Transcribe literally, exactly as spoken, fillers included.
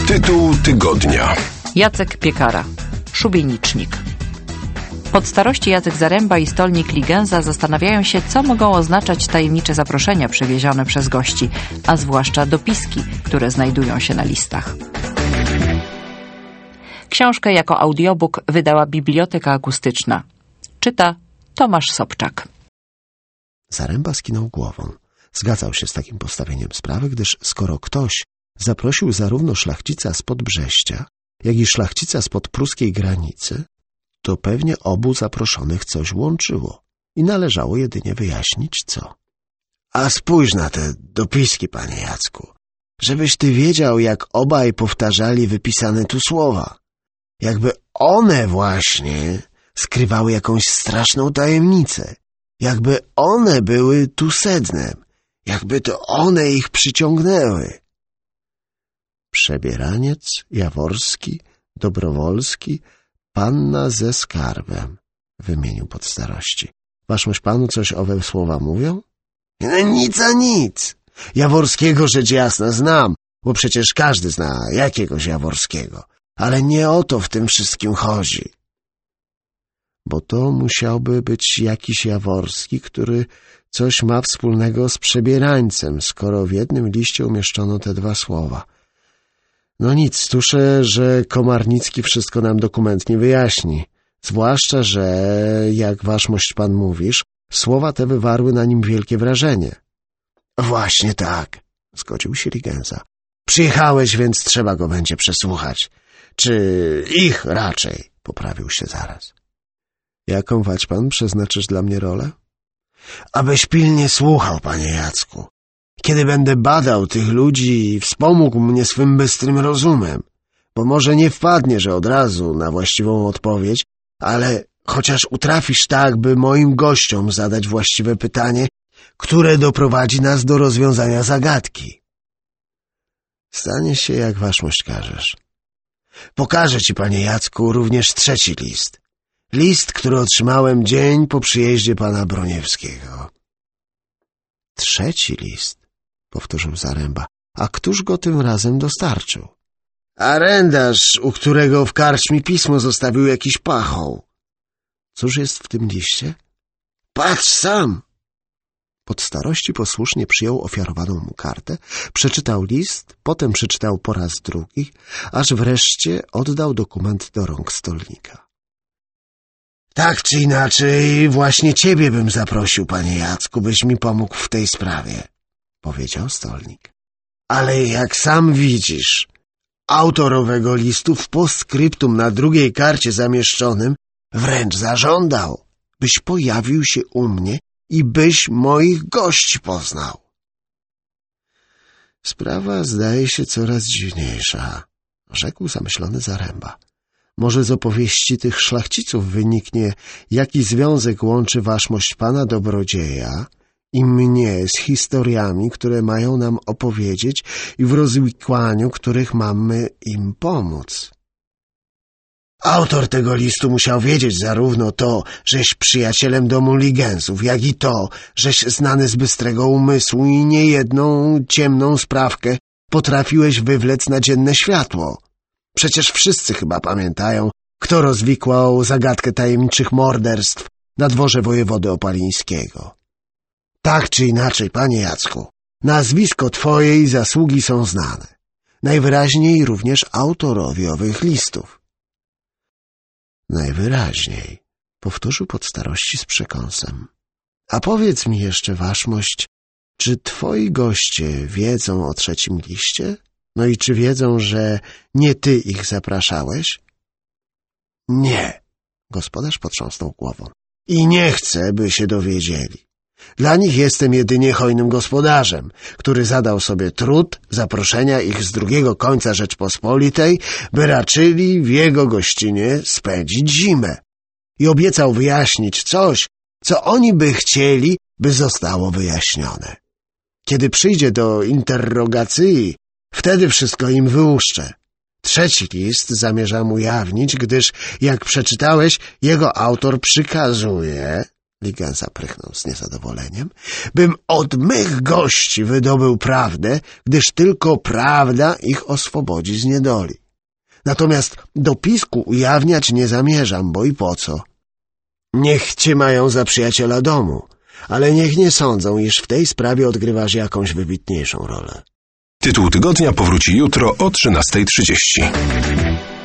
Tytuł tygodnia. Jacek Piekara, szubienicznik. Podstarości Jacek Zaręba i stolnik Ligenza zastanawiają się, co mogą oznaczać tajemnicze zaproszenia przywiezione przez gości, a zwłaszcza dopiski, które znajdują się na listach. Książkę jako audiobook wydała Biblioteka Akustyczna. Czyta Tomasz Sobczak. Zaręba skinął głową. Zgadzał się z takim postawieniem sprawy, gdyż skoro ktoś zaprosił zarówno szlachcica spod Brześcia, jak i szlachcica spod pruskiej granicy, to pewnie obu zaproszonych coś łączyło i należało jedynie wyjaśnić co. A spójrz na te dopiski, panie Jacku, żebyś ty wiedział, jak obaj powtarzali wypisane tu słowa. Jakby one właśnie skrywały jakąś straszną tajemnicę. Jakby one były tu sednem. Jakby to one ich przyciągnęły. Przebieraniec, Jaworski, Dobrowolski, panna ze skarbem, wymienił podstarości. Waszmość panu coś owe słowa mówią? No, nic a nic. Jaworskiego rzecz jasna znam, bo przecież każdy zna jakiegoś Jaworskiego. Ale nie o to w tym wszystkim chodzi. Bo to musiałby być jakiś Jaworski, który coś ma wspólnego z przebierańcem, skoro w jednym liście umieszczono te dwa słowa. No nic, tuszę, że Komarnicki wszystko nam dokumentnie wyjaśni. Zwłaszcza, że, jak waszmość pan mówisz, słowa te wywarły na nim wielkie wrażenie. Właśnie tak, zgodził się Ligenza. Przyjechałeś, więc trzeba go będzie przesłuchać. Czy ich raczej, poprawił się zaraz. Jaką wać pan przeznaczysz dla mnie rolę? Abyś pilnie słuchał, panie Jacku. Kiedy będę badał tych ludzi i wspomógł mnie swym bystrym rozumem, bo może nie wpadniesz od razu na właściwą odpowiedź, ale chociaż utrafisz tak, by moim gościom zadać właściwe pytanie, które doprowadzi nas do rozwiązania zagadki. Stanie się, jak waszmość każesz. Pokażę ci, panie Jacku, również trzeci list. List, który otrzymałem dzień po przyjeździe pana Broniewskiego. Trzeci list, powtórzył Zaręba. A któż go tym razem dostarczył? Arendarz, u którego w karczmie pismo zostawił jakiś pachoł. Cóż jest w tym liście? Patrz sam! Podstarości posłusznie przyjął ofiarowaną mu kartę, przeczytał list, potem przeczytał po raz drugi, aż wreszcie oddał dokument do rąk stolnika. Tak czy inaczej, właśnie ciebie bym zaprosił, panie Jacku, byś mi pomógł w tej sprawie, powiedział stolnik. Ale jak sam widzisz, autor owego listu w postscriptum na drugiej karcie zamieszczonym wręcz zażądał, byś pojawił się u mnie i byś moich gości poznał. Sprawa zdaje się coraz dziwniejsza, rzekł zamyślony Zaręba. Może z opowieści tych szlachciców wyniknie, jaki związek łączy waszmość pana dobrodzieja i mnie z historiami, które mają nam opowiedzieć i w rozwikłaniu których mamy im pomóc. Autor tego listu musiał wiedzieć zarówno to, żeś przyjacielem domu Ligensów, jak i to, żeś znany z bystrego umysłu i niejedną ciemną sprawkę potrafiłeś wywlec na dzienne światło. Przecież wszyscy chyba pamiętają, kto rozwikłał zagadkę tajemniczych morderstw na dworze wojewody opalińskiego. Tak czy inaczej, panie Jacku, nazwisko twoje i zasługi są znane. Najwyraźniej również autorowi owych listów. Najwyraźniej, powtórzył podstarości z przekąsem. A powiedz mi jeszcze, waszmość, czy twoi goście wiedzą o trzecim liście? No i czy wiedzą, że nie ty ich zapraszałeś? Nie, gospodarz potrząsnął głową. I nie chcę, by się dowiedzieli. Dla nich jestem jedynie hojnym gospodarzem, który zadał sobie trud zaproszenia ich z drugiego końca Rzeczpospolitej, by raczyli w jego gościnie spędzić zimę. I obiecał wyjaśnić coś, co oni by chcieli, by zostało wyjaśnione. Kiedy przyjdzie do interrogacji, wtedy wszystko im wyłuszczę. Trzeci list zamierzam ujawnić, gdyż, jak przeczytałeś, jego autor przykazuje, Ligen zaprychnął z niezadowoleniem, bym od mych gości wydobył prawdę, gdyż tylko prawda ich oswobodzi z niedoli. Natomiast dopisku ujawniać nie zamierzam, bo i po co? Niech cię mają za przyjaciela domu, ale niech nie sądzą, iż w tej sprawie odgrywasz jakąś wybitniejszą rolę. Tytuł tygodnia powróci jutro o trzynastej trzydzieści.